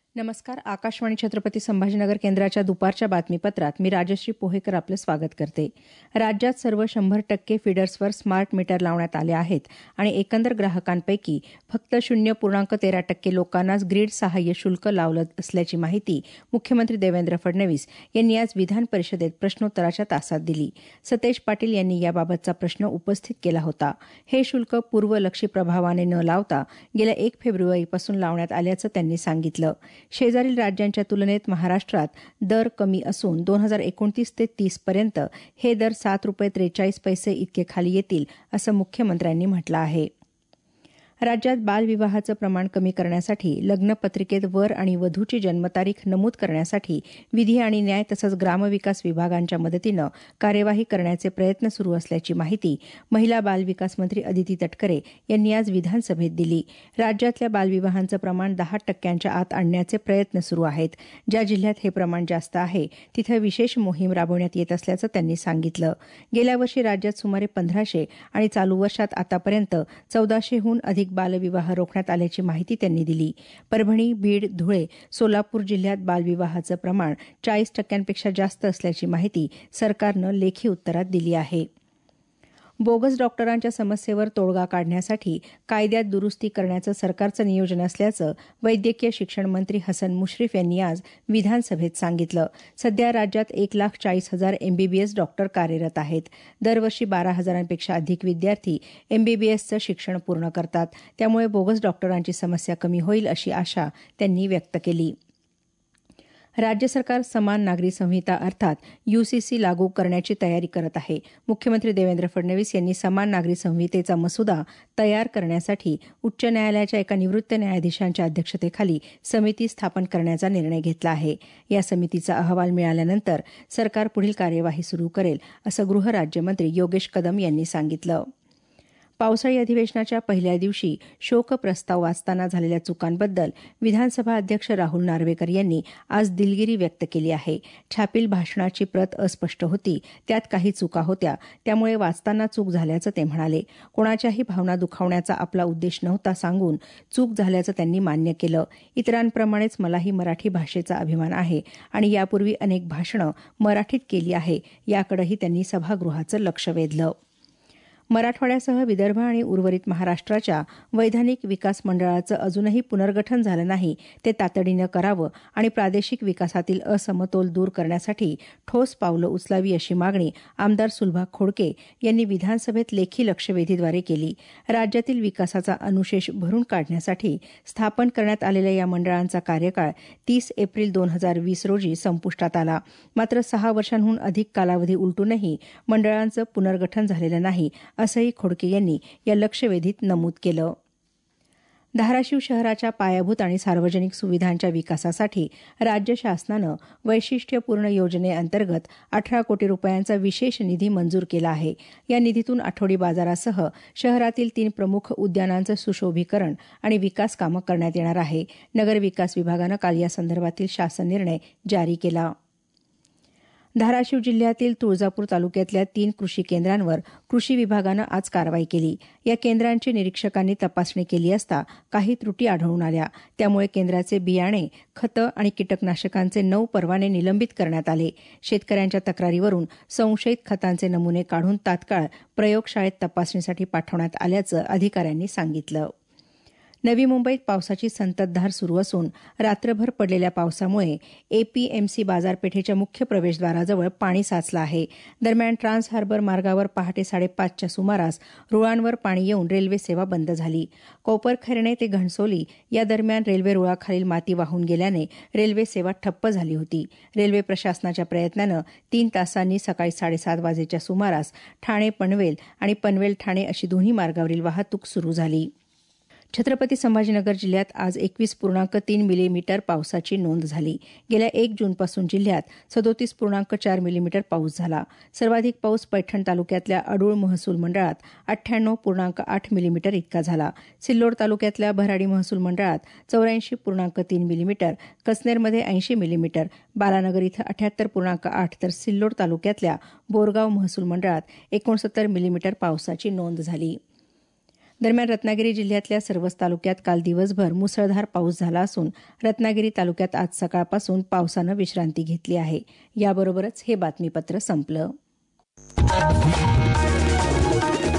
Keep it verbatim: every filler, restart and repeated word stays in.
नमस्कार. आकाशवाणी छत्रपती संभाजीनगर केंद्राच्या दुपारच्या बातमीपत्रात मी राजश्री पोहेकर आपलं स्वागत करते. राज्यात सर्व शंभर टक्के फीडर्सवर स्मार्ट मीटर लावण्यात आले आहेत आणि एकंदर ग्राहकांपैकी फक्त शून्य पूर्णांक तेरा टक्के लोकांनाच ग्रीड सहाय्य शुल्क लावलं असल्याची माहिती मुख्यमंत्री देवेंद्र फडणवीस यांनी आज विधान परिषदेत प्रश्नोत्तराच्या तासात दिली. सतेज पाटील यांनी याबाबतचा प्रश्न उपस्थित केला होता. हे शुल्क पूर्वलक्षी प्रभावाने न लावता गेल्या एक फेब्रुवारीपासून लावण्यात आल्याचं त्यांनी सांगितलं. शेजारील राज्यांच्या तुलनेत महाराष्ट्रात दर कमी असून दोन हजार एकोणतीस ते तीस पर्यंत हे दर सात रुपये त्रेचाळीस पैसे इतके खाली येतील असं मुख्यमंत्र्यांनी म्हटलं आहे. राज्यात बालविवाहाचं प्रमाण कमी करण्यासाठी लग्नपत्रिकेत वर आणि वधूची जन्मतारीख नमूद करण्यासाठी विधी आणि न्याय तसंच ग्रामविकास विभागांच्या मदतीनं कार्यवाही करण्याचे प्रयत्न सुरू असल्याची माहिती महिला बालविकास मंत्री अदिती तटकरे यांनी आज विधानसभेत दिली. राज्यातल्या बालविवाहांचं प्रमाण दहा टक्क्यांच्या आत आणण्याचे प्रयत्न सुरू आहेत. ज्या जिल्ह्यात हे प्रमाण जास्त आहे तिथं विशेष मोहीम राबवण्यात येत असल्याचं त्यांनी सांगितलं. गेल्या वर्षी राज्यात सुमारे पंधराशे आणि चालू वर्षात आतापर्यंत चौदाशेहून अधिक बालविवाह रोखण्यात आल्याची माहिती त्यांनी दिली. परभणी, बीड, धुळे, सोलापूर जिल्ह्यात बालविवाहाचं प्रमाण चाळीस टक्क्यांपेक्षा जास्त असल्याची माहिती सरकारनं लेखी उत्तरात दिली आहे. बोगस डॉक्टरांच्या समस्येवर तोडगा काढण्यासाठी कायद्यात दुरुस्ती करण्याचं सरकारचं नियोजन असल्याचं वैद्यकीय शिक्षण मंत्री हसन मुश्रीफ यांनी आज विधानसभेत सांगितलं. सध्या राज्यात एक लाख चाळीस हजार एमबीबीएस डॉक्टर कार्यरत आहेत. दरवर्षी बारा हजारांपेक्षा अधिक विद्यार्थी एमबीबीएसचं शिक्षण पूर्ण करतात. त्यामुळे बोगस डॉक्टरांची समस्या कमी होईल अशी आशा त्यांनी व्यक्त केली. राज्य सरकार समान नागरी संहिता अर्थात यूसीसी लागू करण्याची तयारी करत आहे. मुख्यमंत्री देवेंद्र फडणवीस यांनी समान नागरी संहितेचा मसुदा तयार करण्यासाठी उच्च न्यायालयाच्या एका निवृत्त न्यायाधीशांच्या अध्यक्षतेखाली समिती स्थापन करण्याचा निर्णय घेतला आहे. या समितीचा अहवाल मिळाल्यानंतर सरकार पुढील कार्यवाही सुरू करेल असं गृहराज्यमंत्री योगेश कदम यांनी सांगितलं. पावसाळी अधिवेशनाच्या पहिल्या दिवशी शोक प्रस्ताव वाचताना झालेल्या चुकांबद्दल विधानसभा अध्यक्ष राहुल नार्वेकर यांनी आज दिलगिरी व्यक्त केली आहे. छापील भाषणाची प्रत अस्पष्ट होती, त्यात काही चुका होत्या, त्यामुळे वाचताना चूक झाल्याचं ते म्हणाले. कोणाच्याही भावना दुखावण्याचा आपला उद्देश नव्हता सांगून चूक झाल्याचं त्यांनी मान्य केलं. इतरांप्रमाणेच मलाही मराठी भाषेचा अभिमान आहे आणि यापूर्वी अनेक भाषणं मराठीत केली आहे, याकडेही त्यांनी सभागृहाचं लक्ष वेधलं. मराठवाड्यासह विदर्भ आणि उर्वरित महाराष्ट्राच्या वैधानिक विकास मंडळाचं अजूनही पुनर्गठन झालं नाही, ते तातडीनं करावं आणि प्रादेशिक विकासातील असमतोल दूर करण्यासाठी ठोस पावलं उचलावी अशी मागणी आमदार सुलभा खोडके यांनी विधानसभेत लेखी लक्षवेधीद्वारे केली. राज्यातील विकासाचा अनुशेष भरून काढण्यासाठी स्थापन करण्यात आलेल्या या मंडळांचा कार्यकाळ तीस एप्रिल दोन हजार वीस रोजी संपुष्टात आला. मात्र सहा वर्षांहून अधिक कालावधी उलटूनही मंडळांचं पुनर्गठन झालेलं नाही असंही खोडके यांनी या लक्षवेधीत नमूद केलं. धाराशिव शहराच्या पायाभूत आणि सार्वजनिक सुविधांच्या विकासासाठी राज्य शासनानं वैशिष्ट्यपूर्ण योजनेअंतर्गत अठरा कोटी रुपयांचा विशेष निधी मंजूर केला आहे. या निधीतून आठवडी बाजारासह शहरातील तीन प्रमुख उद्यानांचं सुशोभीकरण आणि विकास कामं करण्यात येणार आहे. नगरविकास विभागानं काल यासंदर्भातील शासन निर्णय जारी केला. धाराशिव जिल्ह्यातील तुळजापूर तालुक्यातल्या तीन कृषी केंद्रांवर कृषी विभागानं आज कारवाई केली. या केंद्रांची निरीक्षकांनी तपासणी केली असता काही त्रुटी आढळून आल्या. त्यामुळे केंद्राचे बियाणे, खतं आणि कीटकनाशकांचे नऊ परवाने निलंबित करण्यात आले. शेतकऱ्यांच्या तक्रारीवरून संशयित खतांचे नमुने काढून तात्काळ प्रयोगशाळेत तपासणीसाठी पाठवण्यात आल्याचं अधिकाऱ्यांनी सांगितलं. नवी मुंबईत पावसाची संततधार सुरू असून रात्रभर पडलेल्या पावसामुळे एपीएमसी बाजारपेठेच्या मुख्य प्रवेशद्वाराजवळ पाणी साचलं आहे. दरम्यान ट्रान्स हार्बर मार्गावर पहाटे साडेपाचच्या सुमारास रुळांवर पाणी येऊन रेल्वे सेवा बंद झाली. कोपरखैरणे ते घणसोली या दरम्यान रेल्वे रुळाखालील माती वाहून गेल्याने रेल्वे सेवा ठप्प झाली होती. रेल्वे प्रशासनाच्या प्रयत्नानं तीन तासांनी सकाळी साडेसात वाजेच्या सुमारास ठाणे पनवेल आणि पनवेल ठाणे अशी दोन्ही मार्गावरील वाहतूक सुरू झाली. छत्रपती संभाजीनगर जिल्ह्यात आज एकवीस पूर्णांक तीन मिलीमीटर पावसाची नोंद झाली. गेल्या एक जूनपासून जिल्ह्यात सदोतीस पूर्णांक चार मिलीमीटर पाऊस झाला. सर्वाधिक पाऊस पैठण तालुक्यातल्या अडूळ महसूल मंडळात अठ्ठ्याण्णव पूर्णांक आठ मिलीमीटर इतका झाला. सिल्लोड तालुक्यातल्या भराडी महसूल मंडळात चौऱ्याऐंशी पूर्णांक तीन मिलीमीटर, कचनेरमध्ये ऐंशी मिलीमीटर, बालानगर इथं अठ्याहत्तर पूर्णांक आठ तर सिल्लोड तालुक्यातल्या बोरगाव महसूल मंडळात एकोणसत्तर मिलीमीटर पावसाची नोंद झाली. दरम्यान रत्नागिरी जिल्ह्यातल्या सर्वच तालुक्यात काल दिवसभर मुसळधार पाऊस झाला असून रत्नागिरी तालुक्यात आज सकाळपासून पावसानं विश्रांती घेतली आहे. याबरोबरच हे बातमीपत्र संपलं.